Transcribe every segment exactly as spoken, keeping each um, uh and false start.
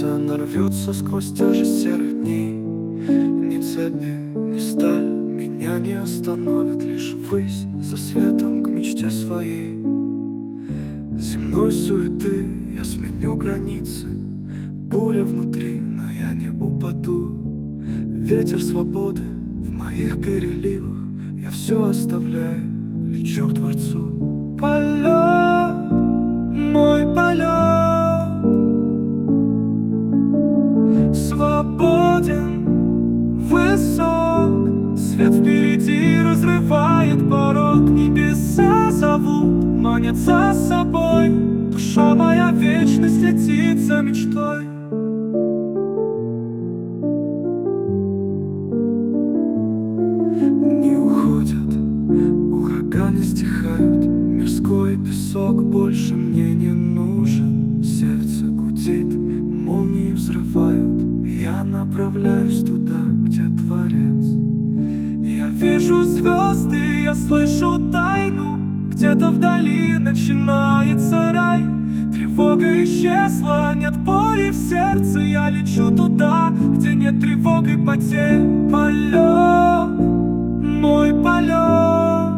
Она рвется сквозь тяжесть серых дней. Ни цепи, ни сталь меня не остановят. Лишь ввысь за светом к мечте своей. Земной суеты я сменю границы. Буря внутри, но я не упаду. Ветер свободы в моих переливах. Я все оставляю, лечу к Творцу. Полет, мой полет, свободен, высок. Свет впереди разрывает порог. Небеса зовут, манят за собой. Душа моя вечность летит за мечтой. Не уходят, ураганы стихают. Мирской песок больше мне не нужен. Сердце гудит, молнии взрывают. Я направляюсь туда, где Творец. Я вижу звезды, я слышу тайну. Где-то вдали начинается рай. Тревога исчезла, нет боли в сердце. Я лечу туда, где нет тревог и потерь. Полет, мой полет,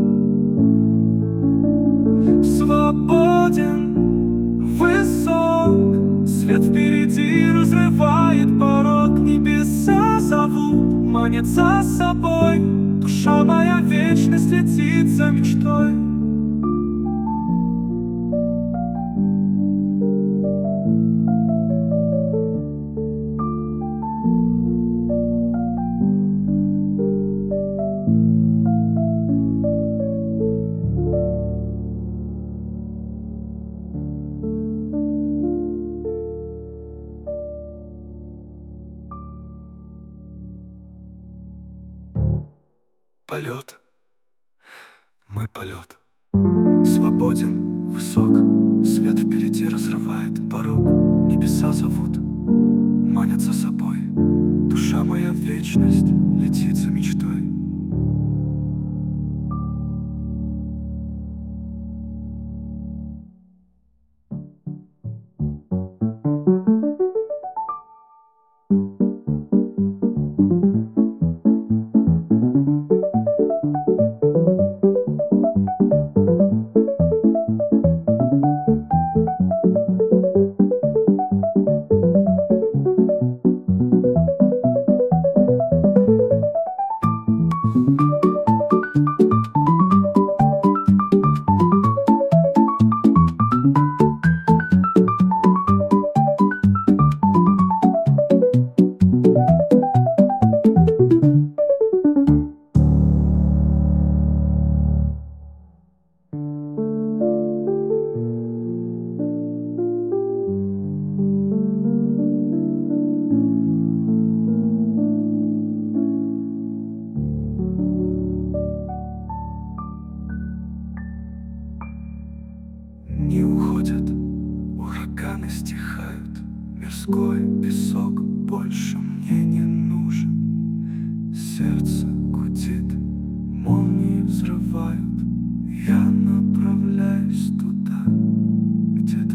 свободен, высок. Свет впереди разрывает порог. Небеса зовут, манят за собой. Душа моя вечность летит за мечтой. Полет, мой полет, свободен, высок. Свет впереди разрывает порог. Небеса зовут, манят за собой. Душа моя вечность летит за мечтой. Не уходят, ураганы стихают. Мирской песок больше мне не нужен. Сердце гудит, молнии взрывают. Я направляюсь туда, где